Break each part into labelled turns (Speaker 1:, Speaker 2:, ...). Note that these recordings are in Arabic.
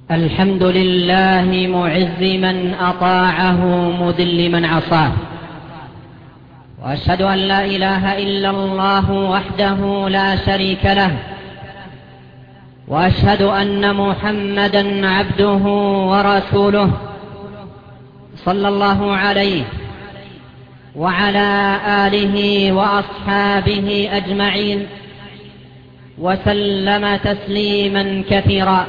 Speaker 1: الحمد لله معز من أطاعه مذل من عصاه، وأشهد أن لا إله إلا الله وحده لا شريك له، وأشهد أن محمدا عبده ورسوله صلى الله عليه وعلى آله وأصحابه أجمعين وسلم تسليما كثيرا.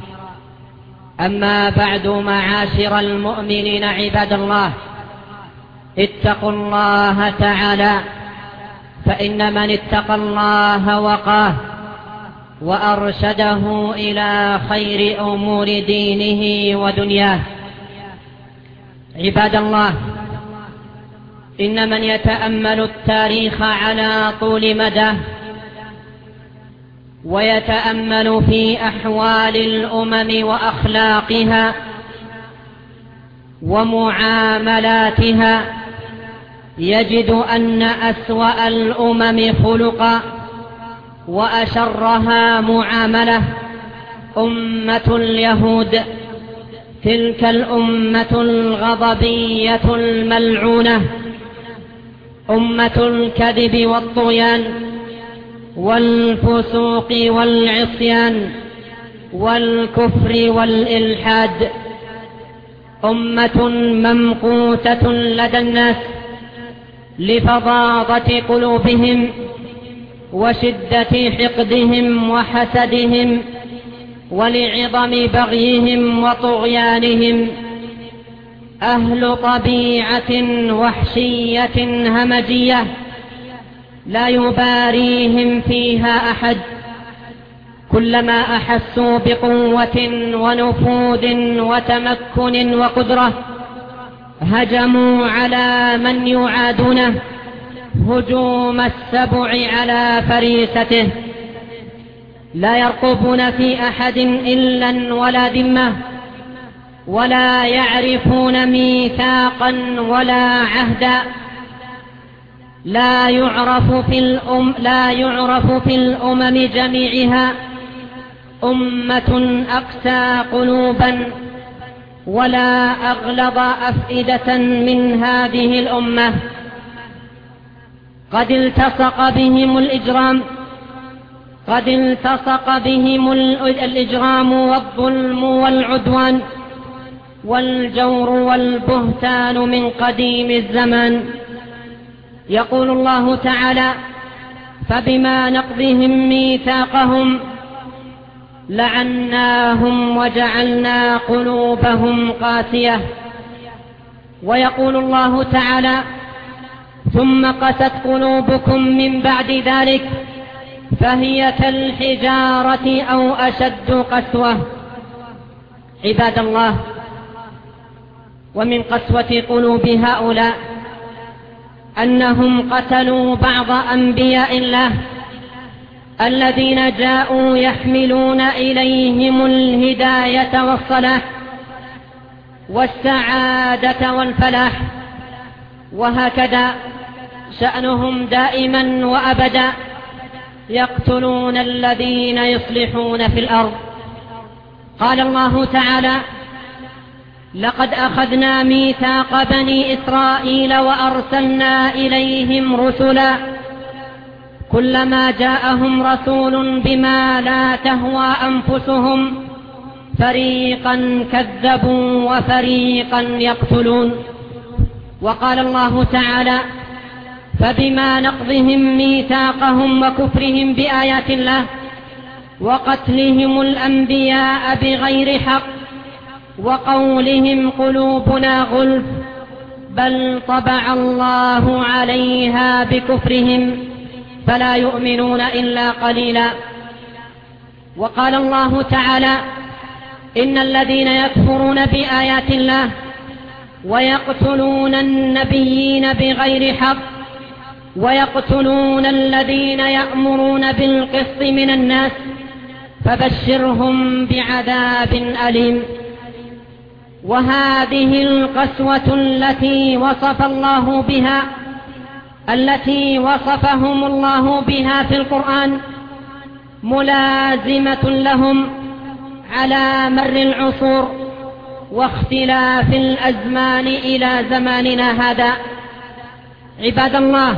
Speaker 1: أما بعد، معاشر المؤمنين عباد الله، اتقوا الله تعالى، فإن من اتقى الله وقاه وأرشده إلى خير أمور دينه ودنياه. عباد الله، إن من يتأمل التاريخ على طول مدى ويتأمل في أحوال الأمم وأخلاقها ومعاملاتها يجد أن أسوأ الأمم خلقا وأشرها معاملة أمة اليهود، تلك الأمة الغضبية الملعونة، أمة الكذب والطغيان والفسوق والعصيان والكفر والإلحاد، أمة ممقوتة لدى الناس لفظاظة قلوبهم وشدة حقدهم وحسدهم ولعظم بغيهم وطغيانهم، أهل طبيعة وحشية همجية لا يباريهم فيها أحد. كلما أحسوا بقوة ونفوذ وتمكن وقدرة هجموا على من يعادونه هجوم السبع على فريسته، لا يرقبون في أحد إلا ولا ذمة، ولا يعرفون ميثاقا ولا عهدا، لا يعرف في الأمم جميعها أمة أقسى قلوبا ولا أغلظ أفئدة من هذه الأمة. قد التصق بهم الإجرام والظلم والعدوان والجور والبهتان من قديم الزمان. يقول الله تعالى: فبما نقضهم ميثاقهم لعناهم وجعلنا قلوبهم قاسية. ويقول الله تعالى: ثم قست قلوبكم من بعد ذلك فهي كالحجارة أو أشد قسوة. عباد الله، ومن قسوة قلوب هؤلاء أنهم قتلوا بعض أنبياء الله الذين جاءوا يحملون إليهم الهداية والصلاح والسعادة والفلاح، وهكذا شأنهم دائما وأبدا، يقتلون الذين يصلحون في الأرض. قال الله تعالى: لقد أخذنا ميثاق بني إسرائيل وأرسلنا إليهم رسلا كلما جاءهم رسول بما لا تهوى أنفسهم فريقا كذبوا وفريقا يقتلون. وقال الله تعالى: فبما نقضهم ميثاقهم وكفرهم بآيات الله وقتلهم الأنبياء بغير حق وقولهم قلوبنا غلف بل طبع الله عليها بكفرهم فلا يؤمنون إلا قليلا. وقال الله تعالى: إن الذين يكفرون بآيات الله ويقتلون النبيين بغير حق ويقتلون الذين يأمرون بالقسط من الناس فبشرهم بعذاب أليم. وهذه القسوة التي وصفهم الله بها في القرآن ملازمة لهم على مر العصور واختلاف الأزمان إلى زماننا هذا. عباد الله،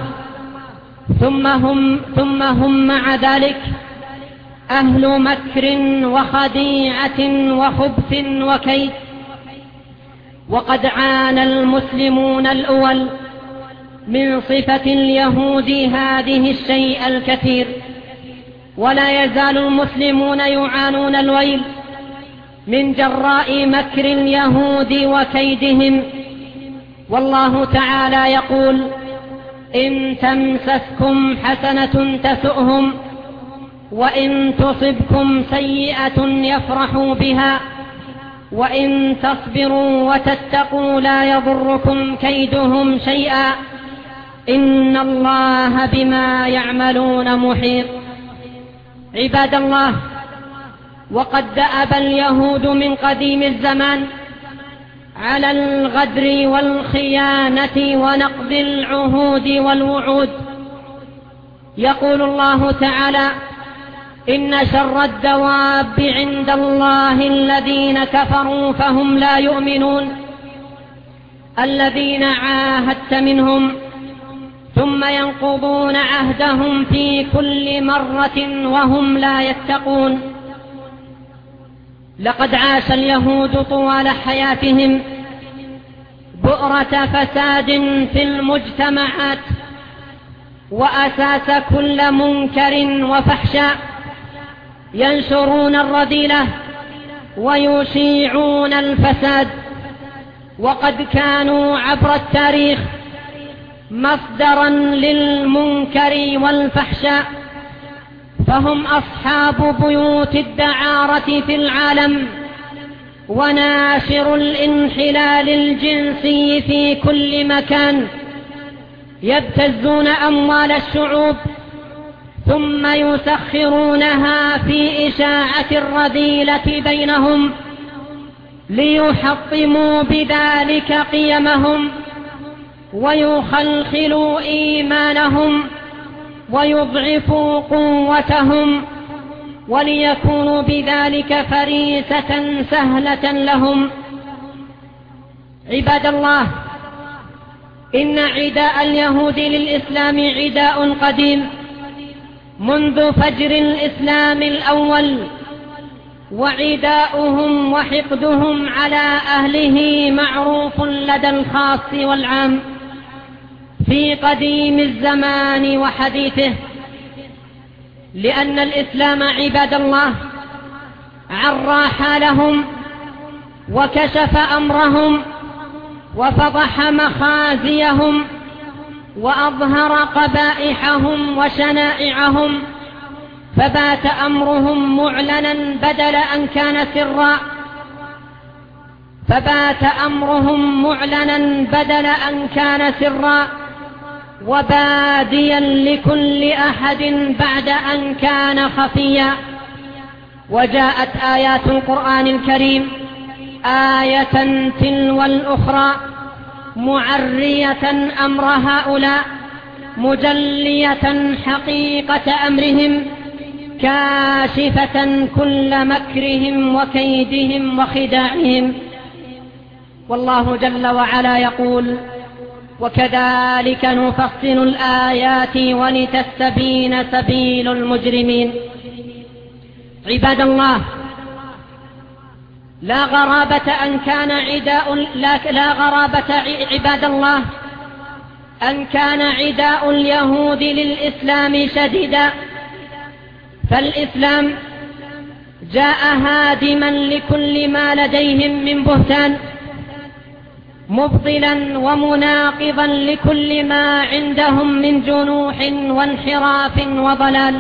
Speaker 1: ثم هم مع ذلك أهل مكر وخديعة وخبث وكيد. وقد عانى المسلمون الأول من صفة اليهود هذه الشيء الكثير، ولا يزال المسلمون يعانون الويل من جراء مكر اليهود وكيدهم. والله تعالى يقول: إن تمسسكم حسنة تسؤهم وإن تصبكم سيئة يفرحوا بها وإن تصبروا وتتقوا لا يضركم كيدهم شيئا إن الله بما يعملون محيط. عباد الله، وقد دأب اليهود من قديم الزمان على الغدر والخيانة ونقض العهود والوعود. يقول الله تعالى: إن شر الدواب عند الله الذين كفروا فهم لا يؤمنون، الذين عاهدت منهم ثم ينقضون عهدهم في كل مرة وهم لا يتقون. لقد عاش اليهود طوال حياتهم بؤرة فساد في المجتمعات وأساس كل منكر وفحشاء، ينشرون الرذيلة ويشيعون الفساد. وقد كانوا عبر التاريخ مصدرا للمنكر والفحشاء، فهم أصحاب بيوت الدعارة في العالم وناشر الانحلال الجنسي في كل مكان، يبتزون أموال الشعوب ثم يسخرونها في إشاعة الرذيلة بينهم ليحطموا بذلك قيمهم ويخلخلوا إيمانهم ويضعفوا قوتهم وليكونوا بذلك فريسة سهلة لهم. عباد الله، إن عداء اليهود للإسلام عداء قديم منذ فجر الإسلام الأول، وعداؤهم وحقدهم على أهله معروف لدى الخاص والعام في قديم الزمان وحديثه، لأن الإسلام عباد الله عرى حالهم وكشف أمرهم وفضح مخازيهم وأظهر قبائحهم وشنائعهم، فبات أمرهم معلنا بدل أن كان سرا، وباديا لكل أحد بعد أن كان خفيا. وجاءت آيات القرآن الكريم آية تلو الأخرى معرية أمر هؤلاء، مجلية حقيقة أمرهم، كاشفة كل مكرهم وكيدهم وخداعهم. والله جل وعلا يقول: وكذلك نفصل الآيات ولتستبين سبيل المجرمين. عباد الله، لا غرابة عباد الله أن كان عداء اليهود للإسلام شديدا، فالإسلام جاء هادما لكل ما لديهم من بهتان، مبطلا ومناقضا لكل ما عندهم من جنوح وانحراف وضلال.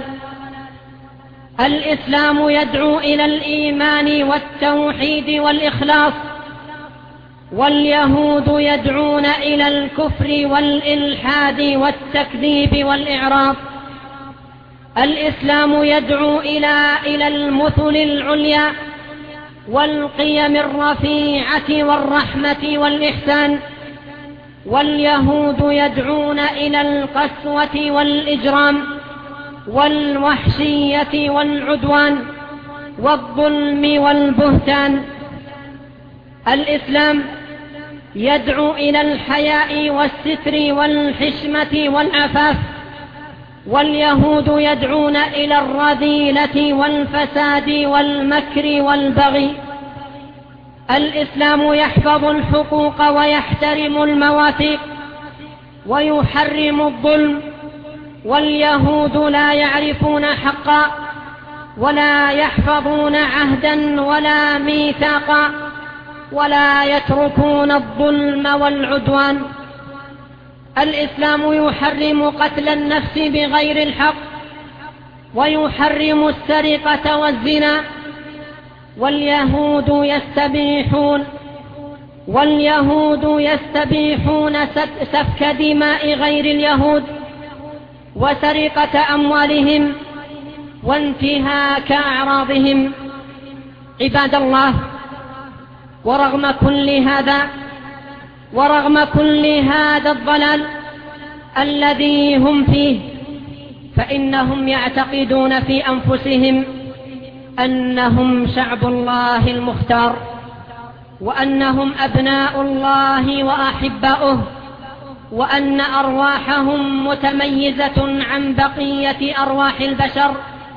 Speaker 1: الإسلام يدعو إلى الإيمان والتوحيد والإخلاص، واليهود يدعون إلى الكفر والإلحاد والتكذيب والإعراض. الإسلام يدعو إلى المثل العليا والقيم الرفيعة والرحمة والإحسان، واليهود يدعون إلى القسوة والإجرام والوحشية والعدوان والظلم والبهتان. الإسلام يدعو إلى الحياء والستر والحشمة والعفاف، واليهود يدعون إلى الرذيلة والفساد والمكر والبغي. الإسلام يحفظ الحقوق ويحترم المواثيق ويحرم الظلم، واليهود لا يعرفون حقا ولا يحفظون عهدا ولا ميثاقا ولا يتركون الظلم والعدوان. الإسلام يحرم قتل النفس بغير الحق ويحرم السرقة والزنا، واليهود يستبيحون سفك دماء غير اليهود وسرقة أموالهم وانتهاك أعراضهم. عباد الله، ورغم كل هذا الضلال الذي هم فيه، فإنهم يعتقدون في أنفسهم أنهم شعب الله المختار، وأنهم أبناء الله وأحباؤه، وأن أرواحهم متميزة عن بقية أرواح البشر،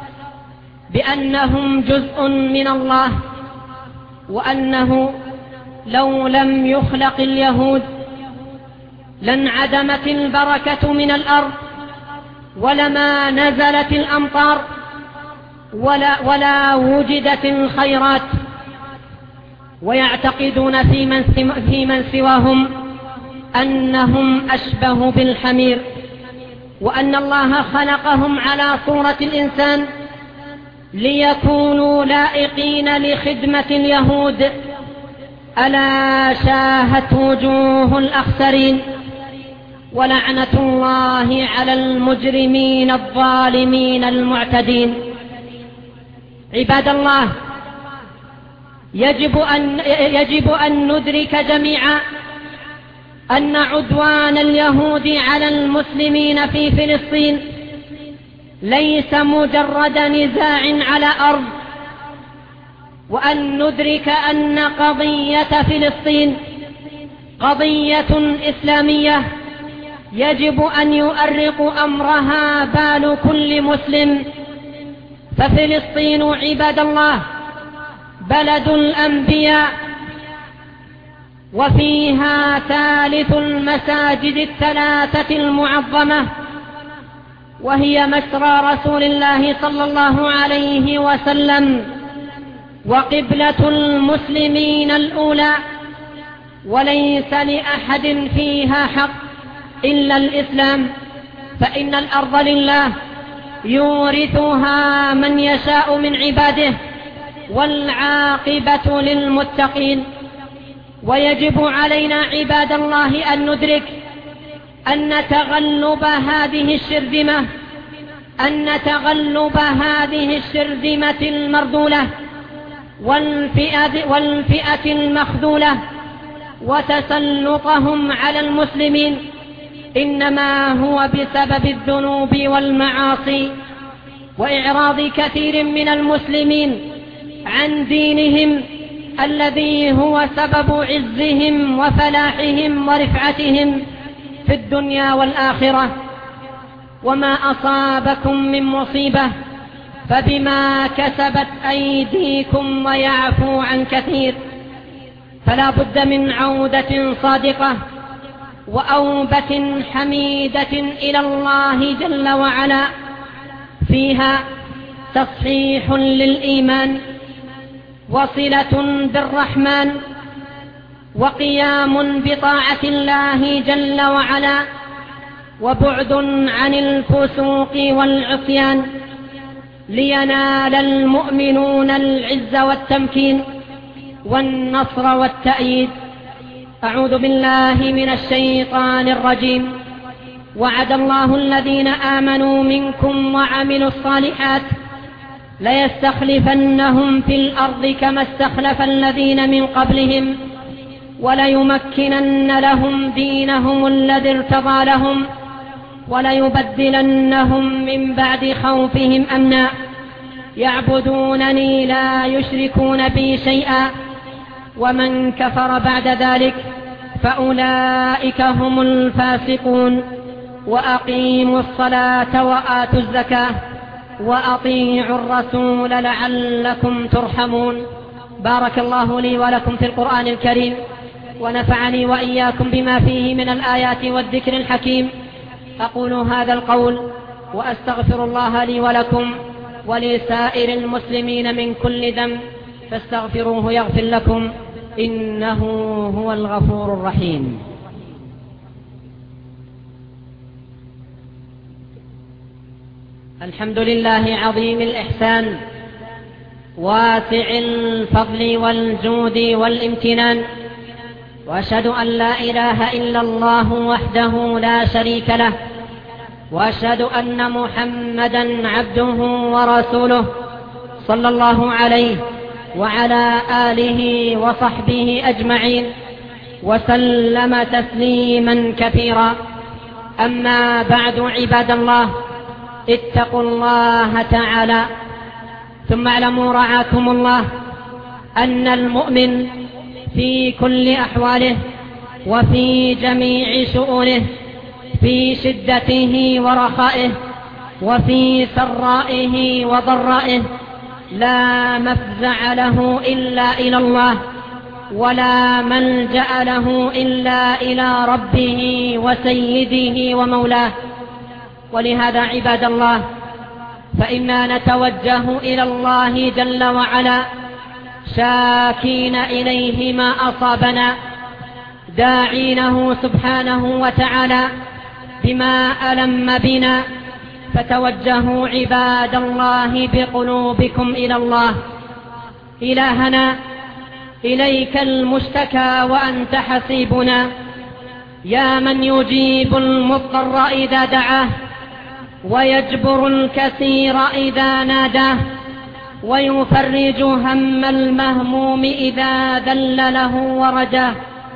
Speaker 1: بأنهم جزء من الله، وأنه لو لم يخلق اليهود لانعدمت البركة من الأرض ولما نزلت الأمطار ولا وجدت الخيرات. ويعتقدون في من سواهم أنهم أشبه بالحمير، وأن الله خلقهم على صورة الإنسان ليكونوا لائقين لخدمة اليهود. ألا شاهت وجوه الأخسرين، ولعنة الله على المجرمين الظالمين المعتدين. عباد الله، يجب أن ندرك جميعا أن عدوان اليهود على المسلمين في فلسطين ليس مجرد نزاع على أرض، وأن ندرك أن قضية فلسطين قضية إسلامية يجب أن يؤرق أمرها بال كل مسلم. ففلسطين عباد الله بلد الأنبياء، وفيها ثالث المساجد الثلاثة المعظمة، وهي مسرى رسول الله صلى الله عليه وسلم، وقبلة المسلمين الأولى، وليس لأحد فيها حق إلا الإسلام، فإن الأرض لله يورثها من يشاء من عباده، والعاقبة للمتقين. ويجب علينا عباد الله أن ندرك أن تغلب هذه الشرذمة المرذولة والفئة المخذولة وتسلطهم على المسلمين إنما هو بسبب الذنوب والمعاصي، وإعراض كثير من المسلمين عن دينهم الذي هو سبب عزهم وفلاحهم ورفعتهم في الدنيا والآخرة. وما أصابكم من مصيبة فبما كسبت أيديكم ويعفو عن كثير. فلا بد من عودة صادقة وأوبة حميدة إلى الله جل وعلا، فيها تصحيح للإيمان وصلة بالرحمن وقيام بطاعة الله جل وعلا وبعد عن الفسوق والعصيان، لينال المؤمنون العز والتمكين والنصر والتأييد. أعوذ بالله من الشيطان الرجيم. وعد الله الذين آمنوا منكم وعملوا الصالحات ليستخلفنهم في الأرض كما استخلف الذين من قبلهم وليمكنن لهم دينهم الذي ارتضى لهم وليبدلنهم من بعد خوفهم أمنا يعبدونني لا يشركون بي شيئا، ومن كفر بعد ذلك فأولئك هم الفاسقون. وأقيموا الصلاة وآتوا الزكاة وأطيعوا الرسول لعلكم ترحمون. بارك الله لي ولكم في القرآن الكريم، ونفعني وإياكم بما فيه من الآيات والذكر الحكيم. أقول هذا القول وأستغفر الله لي ولكم ولسائر المسلمين من كل ذنب، فاستغفروه يغفر لكم، إنه هو الغفور الرحيم. الحمد لله عظيم الإحسان واسع الفضل والجود والامتنان، وأشهد أن لا إله إلا الله وحده لا شريك له، وأشهد أن محمدا عبده ورسوله صلى الله عليه وعلى آله وصحبه أجمعين وسلم تسليما كثيرا. أما بعد، عباد الله، اتقوا الله تعالى، ثم اعلموا رعاكم الله أن المؤمن في كل أحواله وفي جميع شؤونه، في شدته ورخائه، وفي سرائه وضرائه، لا مفزع له إلا إلى الله، ولا ملجأ له إلا إلى ربه وسيده ومولاه. ولهذا عباد الله، فإنا نتوجه إلى الله جل وعلا شاكين إليه ما أصابنا، داعينه سبحانه وتعالى بما ألم بنا. فتوجهوا عباد الله بقلوبكم إلى الله. إلهنا، إليك المشتكى وأنت حسيبنا، يا من يجيب المضطر إذا دعاه، ويجبر الكثير إذا ناداه، ويفرج هم المهموم إذا ذل له ورجاه.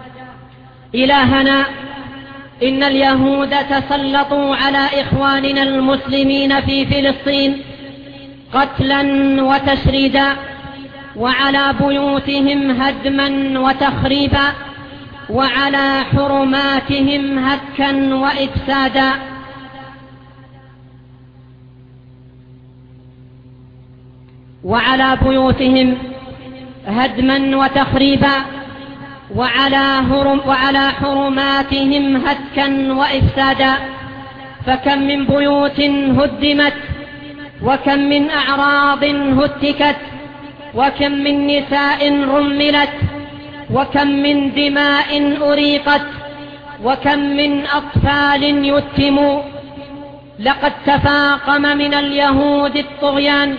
Speaker 1: إلهنا، إن اليهود تسلطوا على إخواننا المسلمين في فلسطين قتلا وتشريدا، وعلى بيوتهم هدما وتخريبا، وعلى حرماتهم هتكا وإفسادا. وعلى بيوتهم هدما وتخريبا، وعلى حرماتهم هتكا وإفسادا. فكم من بيوت هدمت، وكم من أعراض هتكت، وكم من نساء رملت، وكم من دماء أريقت، وكم من أطفال يتموا. لقد تفاقم من اليهود الطغيان،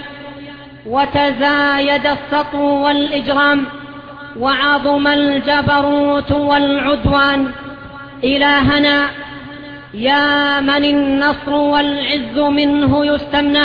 Speaker 1: وتزايد السطو والإجرام، وعظم الجبروت والعدوان. إلهنا، يا من النصر والعز منه يستمنح،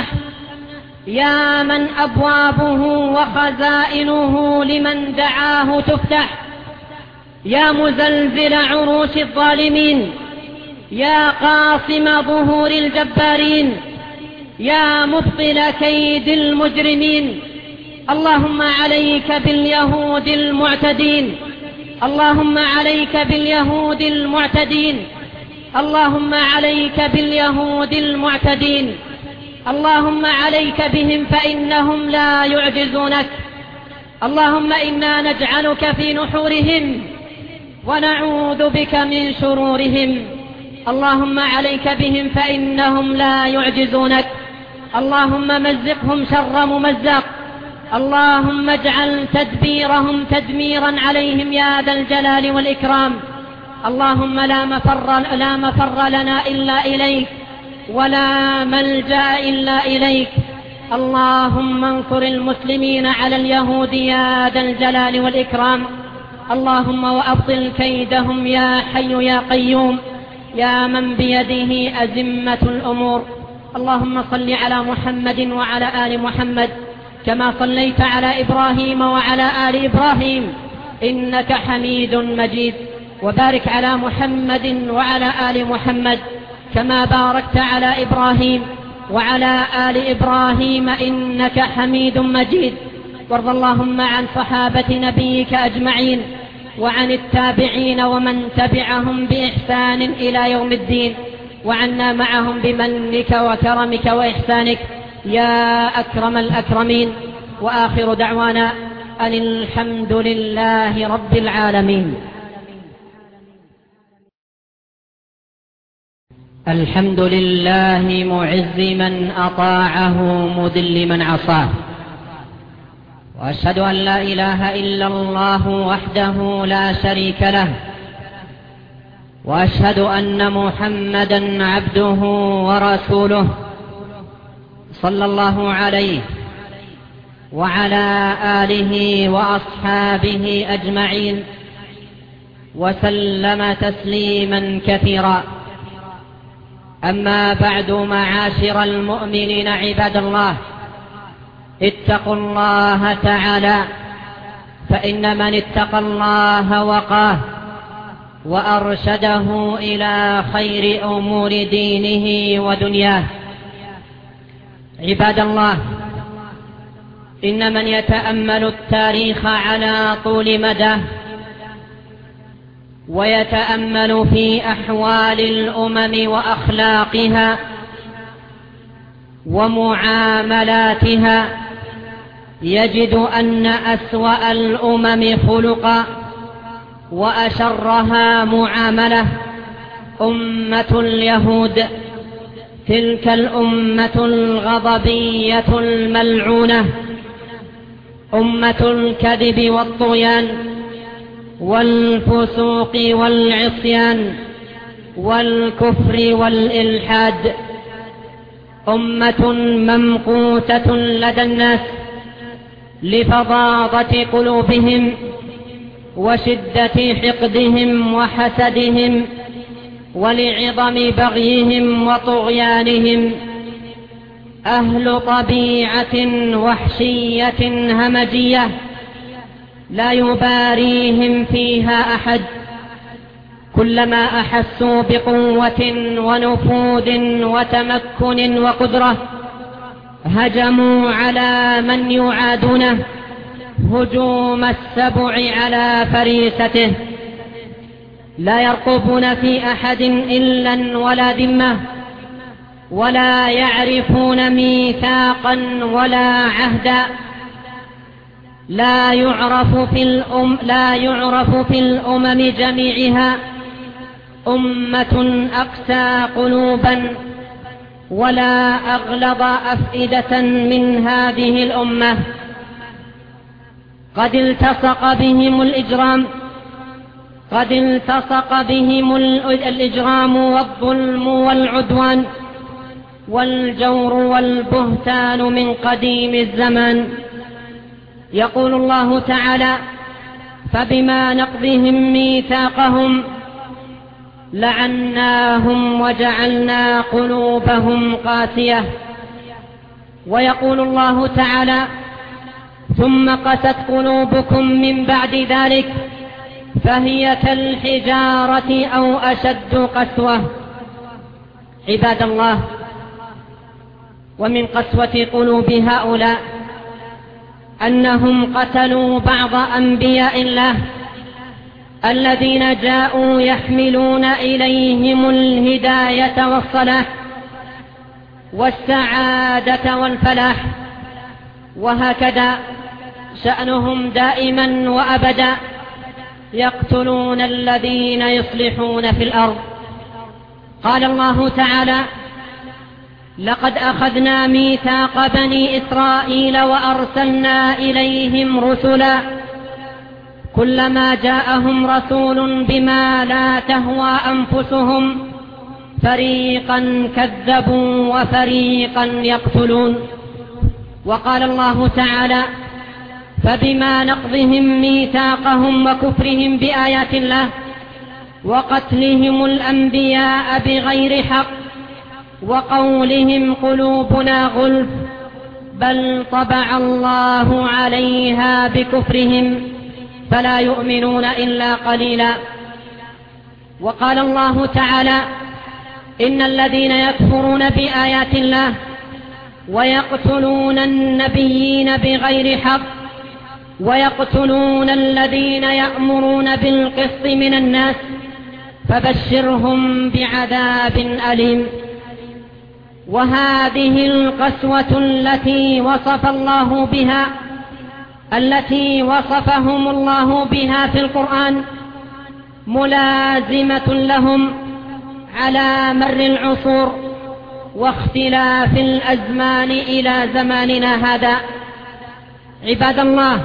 Speaker 1: يا من أبوابه وخزائنه لمن دعاه تفتح، يا مزلزل عروش الظالمين، يا قاصم ظهور الجبارين، يا مبطل كيد المجرمين. اللهم عليك باليهود المعتدين، اللهم عليك باليهود المعتدين، اللهم عليك باليهود المعتدين، اللهم عليك بهم فإنهم لا يعجزونك. اللهم إنا نجعلك في نحورهم ونعوذ بك من شرورهم. اللهم عليك بهم فإنهم لا يعجزونك. اللهم مزقهم شر ممزق. اللهم اجعل تدبيرهم تدميرا عليهم يا ذا الجلال والإكرام. اللهم لا مفر لنا إلا إليك، ولا ملجأ إلا إليك. اللهم انصر المسلمين على اليهود يا ذا الجلال والإكرام. اللهم وأبطل كيدهم يا حي يا قيوم، يا من بيده أزمة الأمور. اللهم صل على محمد وعلى آل محمد كما صليت على إبراهيم وعلى آل إبراهيم إنك حميد مجيد، وبارك على محمد وعلى آل محمد كما باركت على إبراهيم وعلى آل إبراهيم إنك حميد مجيد. وارض اللهم عن صحابة نبيك أجمعين وعن التابعين ومن تبعهم بإحسان إلى يوم الدين، وعنا معهم بمنك وكرمك وإحسانك يا أكرم الأكرمين. وآخر دعوانا أن الحمد لله رب العالمين. الحمد لله معز من أطاعه مذل من عصاه، وأشهد أن لا إله إلا الله وحده لا شريك له، وأشهد أن محمدا عبده ورسوله صلى الله عليه وعلى آله وأصحابه أجمعين وسلم تسليما كثيرا. أما بعد، معاشر المؤمنين عباد الله، اتقوا الله تعالى، فإن من اتقى الله وقاه وأرشده إلى خير أمور دينه ودنياه. عباد الله، إن من يتأمل التاريخ على طول مدى ويتأمل في أحوال الأمم وأخلاقها ومعاملاتها يجد أن أسوأ الأمم خلقا وأشرها معاملة أمة اليهود، تلك الأمة الغضبية الملعونة، أمة الكذب والطغيان والفسوق والعصيان والكفر والإلحاد، أمة ممقوتة لدى الناس لفظاظة قلوبهم وشدة حقدهم وحسدهم ولعظم بغيهم وطغيانهم، أهل طبيعة وحشية همجية لا يباريهم فيها أحد. كلما أحسوا بقوة ونفوذ وتمكن وقدرة هجموا على من يعادونه هجوم السبع على فريسته، لا يرقبون في أحد إلا ولا ذمة، ولا يعرفون ميثاقا ولا عهدا. لا يعرف في الأمم جميعها أمة أقسى قلوبا ولا أغلظ أفئدة من هذه الأمة. قد التصق بهم الإجرام والظلم والعدوان والجور والبهتان من قديم الزمان. يقول الله تعالى: فبما نقضهم ميثاقهم لعناهم وجعلنا قلوبهم قاسية. ويقول الله تعالى: ثم قست قلوبكم من بعد ذلك فهي كالحجارة أو أشد قسوة. عباد الله، ومن قسوة قلوب هؤلاء أنهم قتلوا بعض أنبياء الله الذين جاءوا يحملون إليهم الهداية والصلاح والسعادة والفلاح، وهكذا شأنهم دائما وأبدا، يقتلون الذين يصلحون في الأرض. قال الله تعالى: لقد أخذنا ميثاق بني إسرائيل وأرسلنا إليهم رسلا كلما جاءهم رسول بما لا تهوى أنفسهم فريقا كذبوا وفريقا يقتلون. وقال الله تعالى: فبما نقضهم ميثاقهم وكفرهم بآيات الله وقتلهم الأنبياء بغير حق وقولهم قلوبنا غلف بل طبع الله عليها بكفرهم فلا يؤمنون إلا قليلا. وقال الله تعالى: إن الذين يكفرون بآيات الله ويقتلون النبيين بغير حق ويقتلون الذين يأمرون بالقسط من الناس فبشرهم بعذاب أليم. وهذه القسوة التي وصفهم الله بها في القرآن ملازمة لهم على مر العصور واختلاف الأزمان إلى زماننا هذا. عباد الله،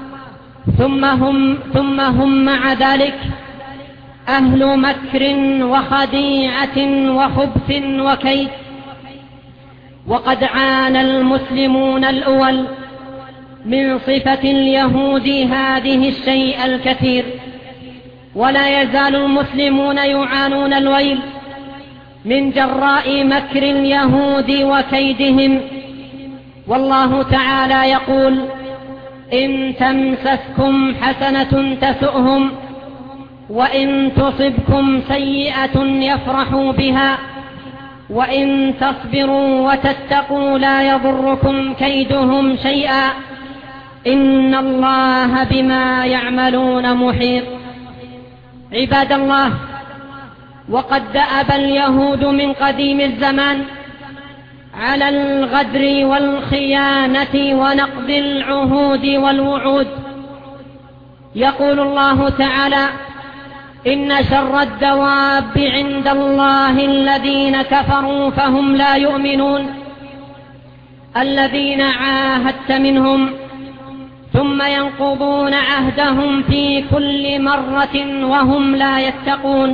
Speaker 1: ثم هم مع ذلك أهل مكر وخديعة وخبث وكيد. وقد عانى المسلمون الأول من صفة اليهود هذه الشيء الكثير، ولا يزال المسلمون يعانون الويل من جراء مكر اليهود وكيدهم. والله تعالى يقول: إن تمسسكم حسنة تسؤهم وإن تصبكم سيئة يفرحوا بها وإن تصبروا وتتقوا لا يضركم كيدهم شيئا إن الله بما يعملون محيط. عباد الله، وقد دأب اليهود من قديم الزمان على الغدر والخيانة ونقض العهود والوعود. يقول الله تعالى: إن شر الدواب عند الله الذين كفروا فهم لا يؤمنون، الذين عاهدت منهم ثم ينقضون عهدهم في كل مرة وهم لا يتقون.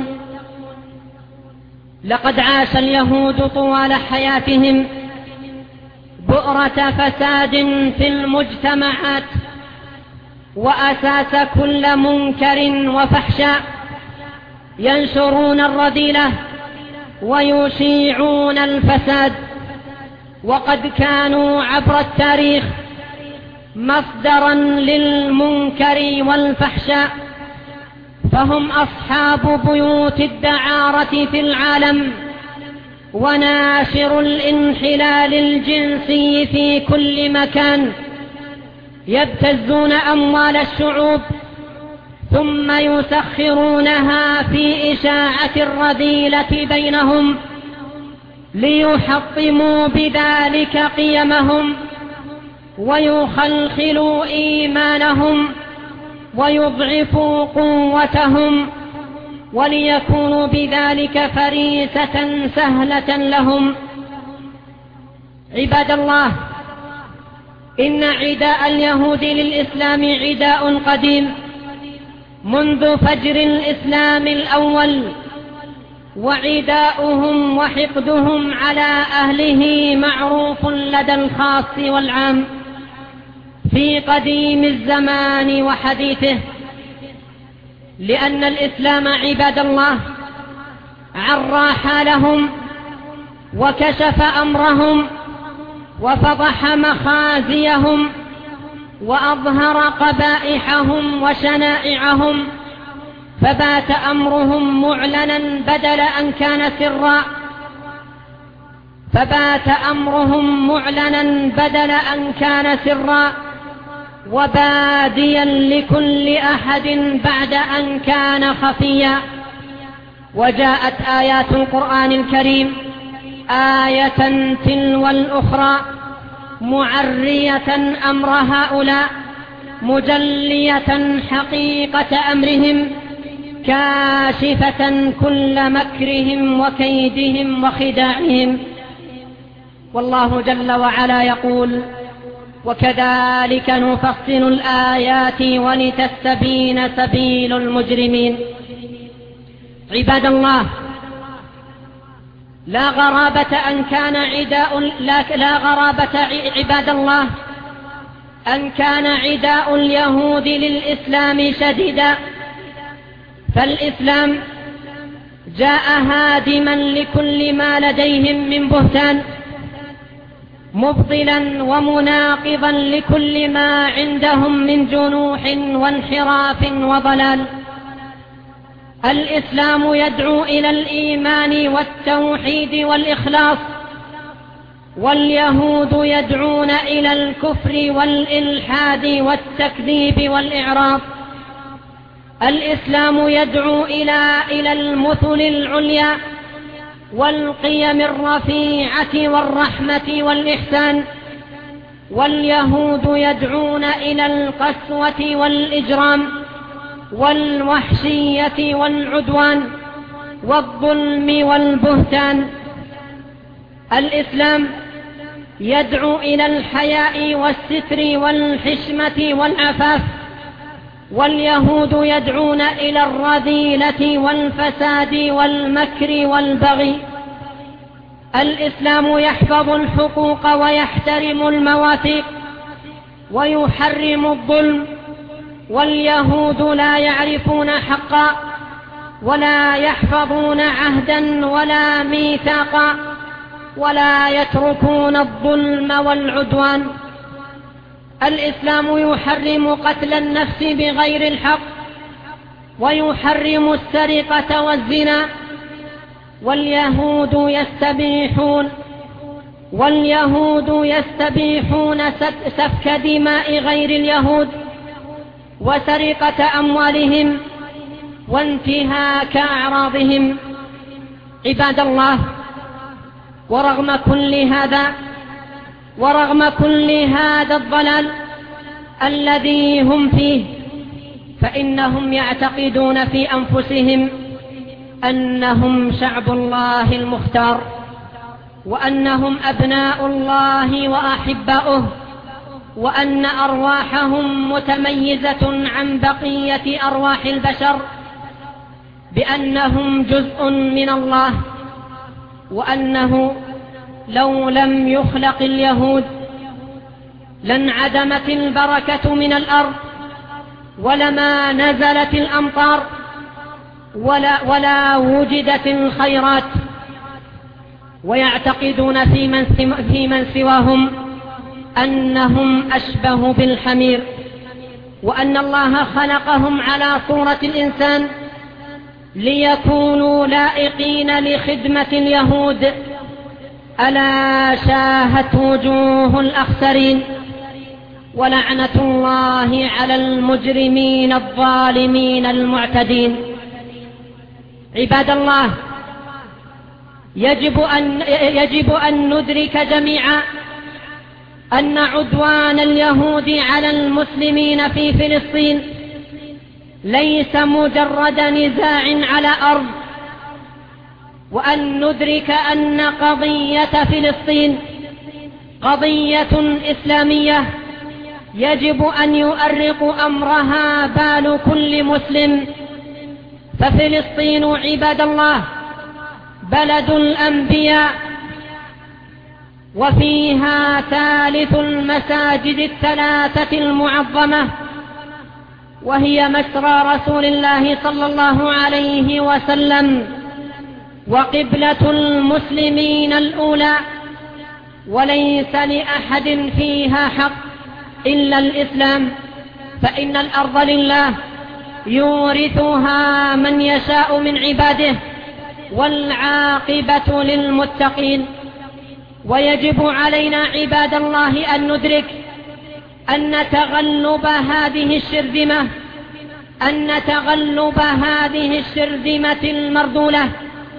Speaker 1: لقد عاش اليهود طوال حياتهم بؤرة فساد في المجتمعات وأساس كل منكر وفحشاء، ينشرون الرذيلة ويشيعون الفساد. وقد كانوا عبر التاريخ مصدرا للمنكر والفحشاء، فهم أصحاب بيوت الدعارة في العالم وناشر الانحلال الجنسي في كل مكان، يبتزون أموال الشعوب ثم يسخرونها في إشاعة الرذيلة بينهم ليحطموا بذلك قيمهم ويخلخلوا إيمانهم ويضعفوا قوتهم وليكونوا بذلك فريسة سهلة لهم. عباد الله، إن عداء اليهود للإسلام عداء قديم منذ فجر الإسلام الأول، وعداؤهم وحقدهم على أهله معروف لدى الخاص والعام في قديم الزمان وحديثه، لأن الإسلام عباد الله عرى حالهم وكشف أمرهم وفضح مخازيهم وأظهر قبائحهم وشنائعهم، فبات أمرهم معلنا بدل أن كان سرا، وباديا لكل أحد بعد أن كان خفيا. وجاءت آيات القرآن الكريم آية تلو الأخرى معرية أمر هؤلاء، مجلية حقيقة أمرهم، كاشفة كل مكرهم وكيدهم وخداعهم. والله جل وعلا يقول: وكذلك نفصل الآيات ولتستبين سبيل المجرمين. عباد الله، لا غرابة عباد الله أن كان عداء اليهود للإسلام شديدا، فالإسلام جاء هادما لكل ما لديهم من بهتان، مبطلا ومناقضا لكل ما عندهم من جنوح وانحراف وضلال. الإسلام يدعو إلى الإيمان والتوحيد والإخلاص، واليهود يدعون إلى الكفر والإلحاد والتكذيب والإعراض. الإسلام يدعو إلى المثل العليا والقيم الرفيعة والرحمة والإحسان، واليهود يدعون إلى القسوة والإجرام والوحشية والعدوان والظلم والبهتان. الإسلام يدعو إلى الحياء والستر والحشمة والعفاف، واليهود يدعون إلى الرذيلة والفساد والمكر والبغي. الإسلام يحفظ الحقوق ويحترم المواثيق ويحرم الظلم، واليهود لا يعرفون حقا ولا يحفظون عهدا ولا ميثاقا ولا يتركون الظلم والعدوان. الإسلام يحرم قتل النفس بغير الحق ويحرم السرقة والزنا، واليهود يستبيحون سفك دماء غير اليهود وسرقة أموالهم وانتهاك أعراضهم. عباد الله، ورغم كل هذا الضلال الذي هم فيه، فإنهم يعتقدون في أنفسهم أنهم شعب الله المختار، وأنهم أبناء الله وأحباؤه، وأن أرواحهم متميزة عن بقية أرواح البشر، بأنهم جزء من الله، وأنه لو لم يخلق اليهود لانعدمت البركة من الأرض ولما نزلت الأمطار ولا وجدت الخيرات. ويعتقدون في من سواهم أنهم أشبه بالحمير، وأن الله خلقهم على صورة الإنسان ليكونوا لائقين لخدمة اليهود. ألا شاهت وجوه الأخسرين، ولعنة الله على المجرمين الظالمين المعتدين. عباد الله، يجب أن ندرك جميعا أن عدوان اليهود على المسلمين في فلسطين ليس مجرد نزاع على أرض، وأن ندرك أن قضية فلسطين قضية إسلامية يجب أن يؤرق أمرها بال كل مسلم. ففلسطين عباد الله بلد الأنبياء، وفيها ثالث المساجد الثلاثة المعظمة، وهي مسرى رسول الله صلى الله عليه وسلم، وقبلة المسلمين الأولى، وليس لأحد فيها حق إلا الإسلام، فإن الأرض لله يورثها من يشاء من عباده، والعاقبة للمتقين. ويجب علينا عباد الله أن ندرك أن تغلب هذه الشرذمة المرذولة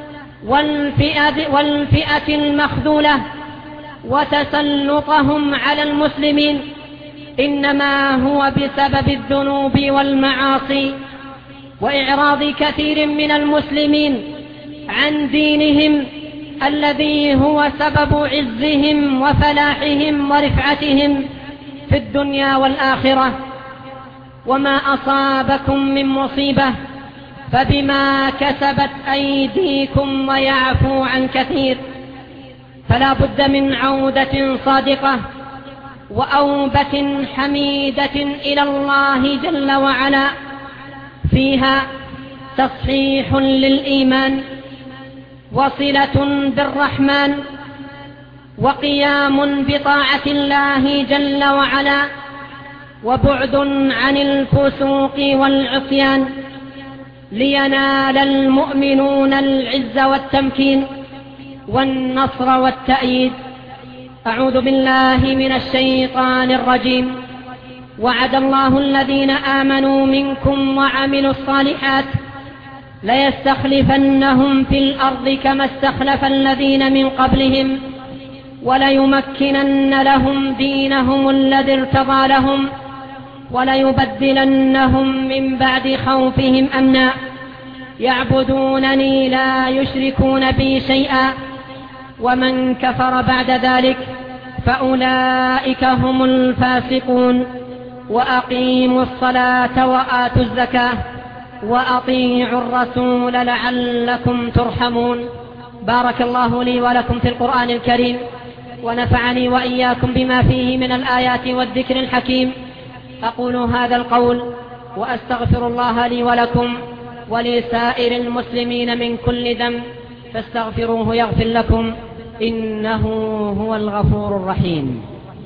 Speaker 1: والفئة المخذولة وتسلطهم على المسلمين إنما هو بسبب الذنوب والمعاصي وإعراض كثير من المسلمين عن دينهم الذي هو سبب عزهم وفلاحهم ورفعتهم في الدنيا والآخرة. وما أصابكم من مصيبة فبما كسبت أيديكم ويعفو عن كثير. فلا بد من عودة صادقة وأوبة حميدة إلى الله جل وعلا، فيها تصحيح للإيمان وصلة بالرحمن وقيام بطاعة الله جل وعلا وبعد عن الفسوق والعصيان، لينال المؤمنون العز والتمكين والنصر والتأييد. أعوذ بالله من الشيطان الرجيم. وعد الله الذين آمنوا منكم وعملوا الصالحات ليستخلفنهم في الأرض كما استخلف الذين من قبلهم وليمكنن لهم دينهم الذي ارتضى لهم وليبدلنهم من بعد خوفهم أمنا يعبدونني لا يشركون بي شيئا ومن كفر بعد ذلك فأولئك هم الفاسقون. وأقيموا الصلاة وآتوا الزكاة وأطيعوا الرسول لعلكم ترحمون. بارك الله لي ولكم في القرآن الكريم ونفعني وإياكم بما فيه من الآيات والذكر الحكيم. أقول هذا القول وأستغفر الله لي ولكم ولسائر المسلمين من كل ذنب فاستغفروه يغفر لكم إنه هو الغفور الرحيم.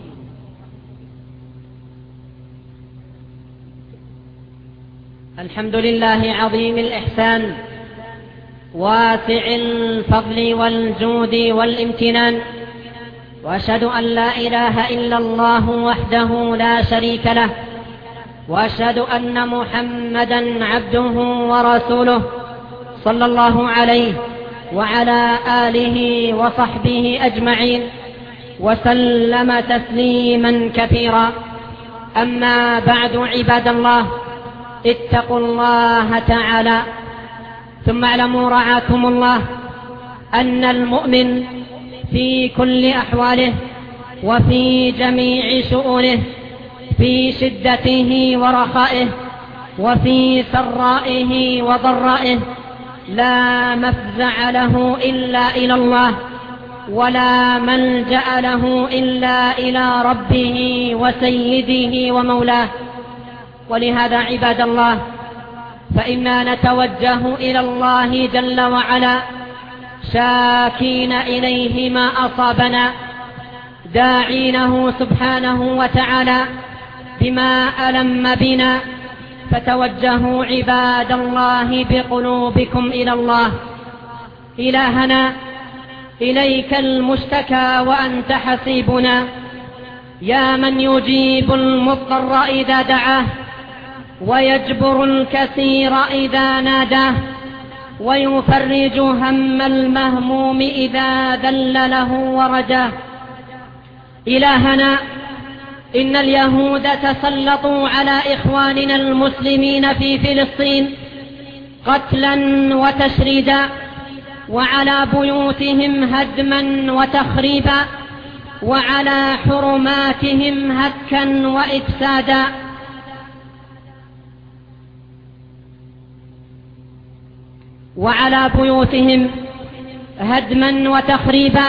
Speaker 1: الحمد لله عظيم الإحسان واسع الفضل والجود والامتنان، وأشهد أن لا إله إلا الله وحده لا شريك له، وأشهد أن محمدا عبده ورسوله صلى الله عليه وعلى آله وصحبه أجمعين وسلم تسليما كثيرا. أما بعد عباد الله، اتقوا الله تعالى، ثم اعلموا رعاكم الله أن المؤمن في كل أحواله وفي جميع شؤونه، في شدته ورخائه وفي سرائه وضرائه، لا مفزع له إلا إلى الله ولا ملجأ له إلا إلى ربه وسيده ومولاه. ولهذا عباد الله فإنا نتوجه إلى الله جل وعلا شاكين إليه ما أصابنا، داعينه سبحانه وتعالى بما ألم بنا. فتوجهوا عباد الله بقلوبكم إلى الله. إلهنا إليك المشتكى وأنت حسيبنا، يا من يجيب المضطر إذا دعاه ويجبر الكثير إذا ناداه ويفرج هم المهموم إذا ذل له ورجاه. إلهنا إن اليهود تسلطوا على إخواننا المسلمين في فلسطين قتلا وتشريدا، وعلى بيوتهم هدما وتخريبا، وعلى حرماتهم هتكا وإفسادا. وعلى بيوتهم هدما وتخريبا،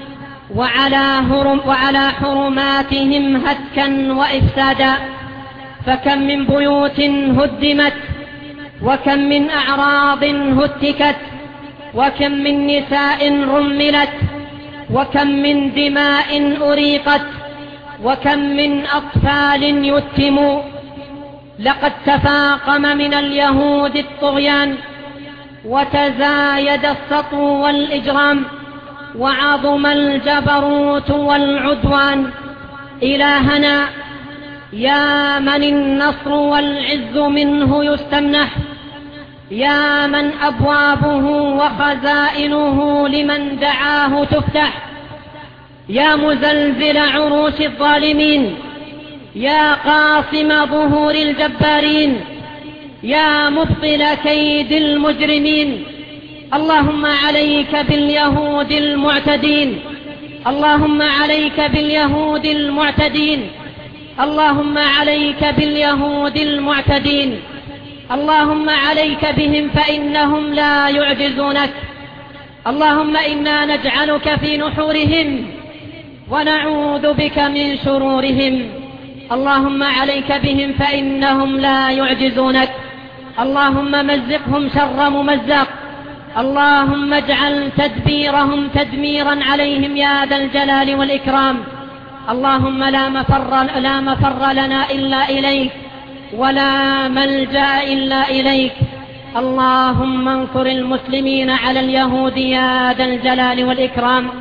Speaker 1: وعلى حرماتهم هتكا وإفسادا. فكم من بيوت هدمت، وكم من أعراض هتكت، وكم من نساء رملت، وكم من دماء أريقت، وكم من أطفال يتموا. لقد تفاقم من اليهود الطغيان، وتزايد السطو والإجرام، وعظم الجبروت والعدوان. إلهنا يا من النصر والعز منه يستمنح، يا من أبوابه وخزائنه لمن دعاه تفتح، يا مزلزل عروش الظالمين، يا قاصم ظهور الجبارين، يا مبطل كيد المجرمين. اللهم عليك باليهود المعتدين، اللهم عليك باليهود المعتدين، اللهم عليك باليهود المعتدين، اللهم عليك بهم فإنهم لا يعجزونك. اللهم إنا نجعلك في نحورهم ونعوذ بك من شرورهم. اللهم عليك بهم فإنهم لا يعجزونك. اللهم مزقهم شر ممزق. اللهم اجعل تدبيرهم تدميرا عليهم يا ذا الجلال والإكرام. اللهم لا مفر لنا إلا إليك، ولا ملجأ إلا إليك. اللهم انصر المسلمين على اليهود يا ذا الجلال والإكرام.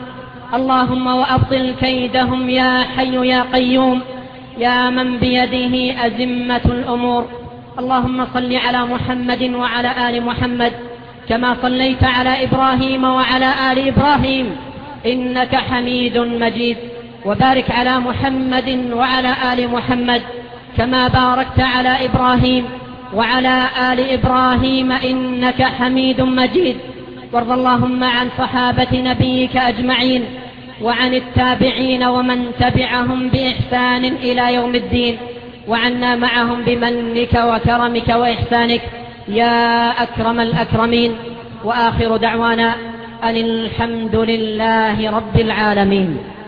Speaker 1: اللهم وأبطل كيدهم يا حي يا قيوم يا من بيده أزمة الأمور. اللهم صل على محمد وعلى آل محمد كما صليت على إبراهيم وعلى آل إبراهيم إنك حميد مجيد، وبارك على محمد وعلى آل محمد كما باركت على إبراهيم وعلى آل إبراهيم إنك حميد مجيد. وارض اللهم عن صحابة نبيك أجمعين وعن التابعين ومن تبعهم بإحسان إلى يوم الدين، وعنا معهم بمنك وكرمك وإحسانك يا أكرم الأكرمين. وآخر دعوانا أن الحمد لله رب العالمين.